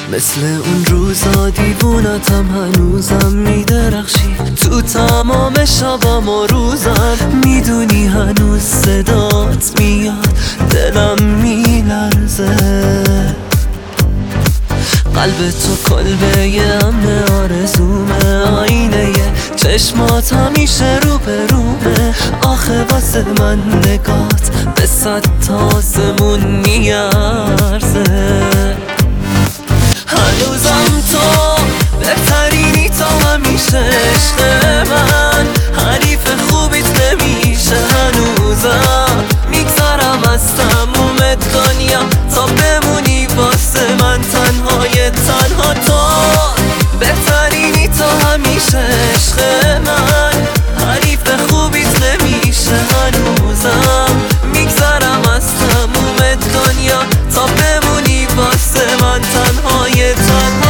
مثل اون روزا دیوونتم هنوزم میدرخشی تو تمام شبم و روزم. میدونی هنوز صدات میاد دلم میلرزه. قلب تو کلبه امن آرزومه، آینه چشمات همیشه رو به رومه. آخه واسه من نگات به 100 تا آسمون میارزه. هنوزم تو بهترینی تا همیشه عشق من، حریف خوبیت نمیشه. هنوزم میگذرم از تموم دنیا تا بمونی واسه من تنهای تنها. تو بهترینی تا همیشه عشق من، حریف خوبیت نمیشه. هنوزم میگذرم از تموم دنیا تا بمونی واسه من تنهای تنها.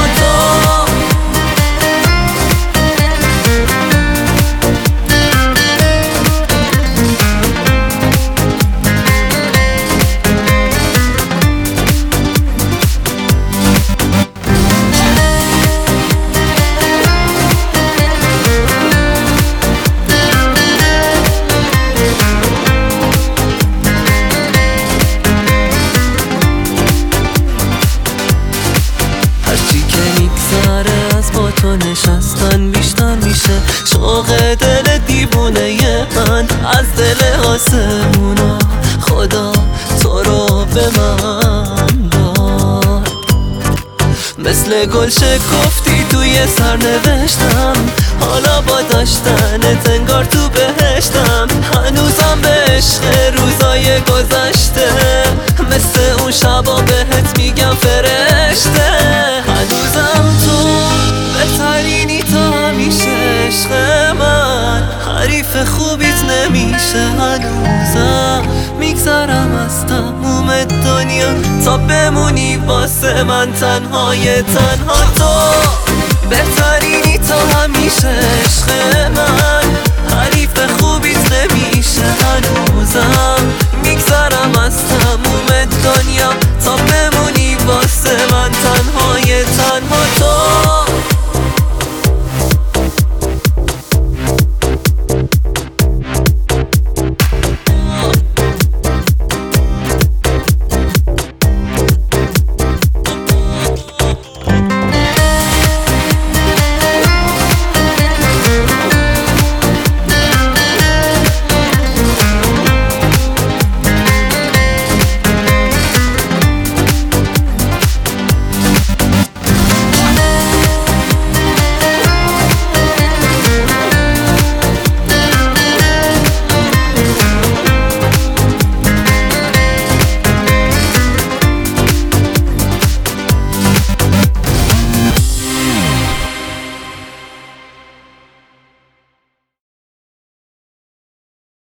تو نشستن بیشتر میشه شوق دل دیوونه من. از دل آسمونا خدا تو رو به من داد. مثل گل شکفتی توی سرنوشتم، حالا با داشتنت انگار تو بهشتم. هنوزم به عشق روزای گذشته، مثل اون شبا بهت میگم فرشته. هنوزم تو بهترینی تا همیشه عشق من، حریف خوبیت نمیشه. هنوزم میگذرم از تموم دنیا تا بمونی واسه من تنهای تنها. تو بهترینی تا همیشه عشق من، حریف خوبیت نمیشه. هنوزم میگذرم از تموم دنیا